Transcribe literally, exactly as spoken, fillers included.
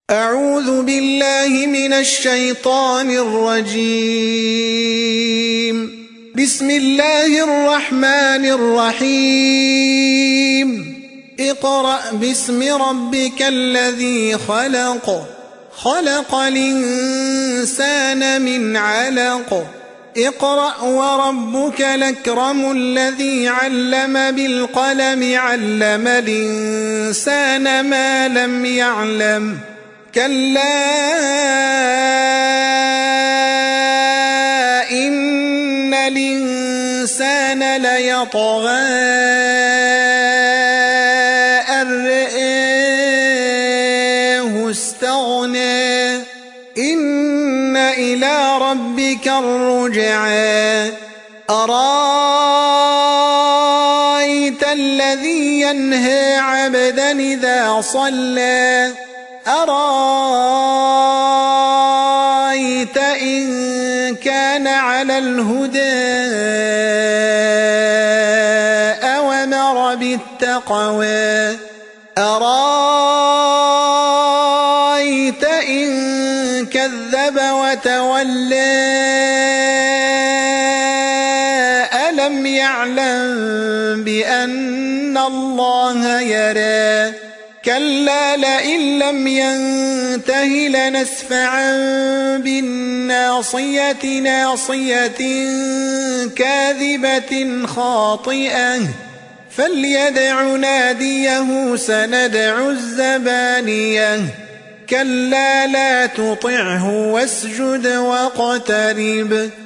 أعوذ بالله من الشيطان الرجيم. بسم الله الرحمن الرحيم. اقرأ باسم ربك الذي خلق خلق الإنسان من علق اقرأ وربك الأكرم الذي علم بالقلم علم الإنسان ما لم يعلم كلا إن الإنسان ليطغى أن رآه استغنى إن إلى ربك الرجعى أرأيت الذي ينهى عبدا إذا صلى أرأيت إن كان على الهدى أوامر بالتقوى أرأيت إن كذب وتولى ألم يعلم بأن الله يرى كلا لئن لم ينته لنسفعا بالناصية ناصية كاذبة خاطئة فليدع ناديه سندع الزبانية كلا لا تطعه واسجد واقترب